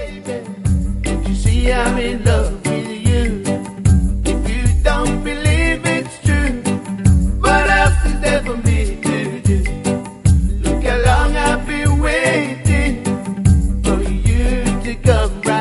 Can't you see I'm in love with you? If you don't believe it's true, what else is there for me to do? Look how long I've been waiting for you to come right.